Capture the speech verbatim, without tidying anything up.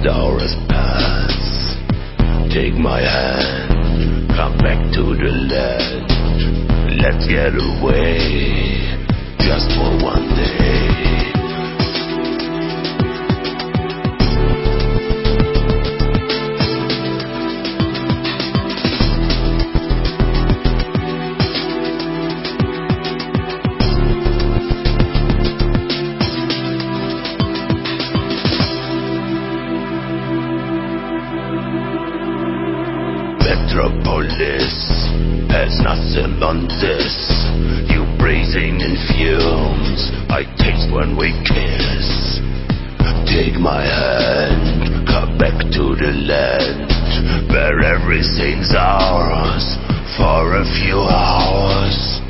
Let hours pass. Take my hand, come back to the land. Let's get away, just for one day. Metropolis has nothing on this. You breathing in fumes, I taste when we kiss. Take my hand, come back to the land where everything's ours for a few hours.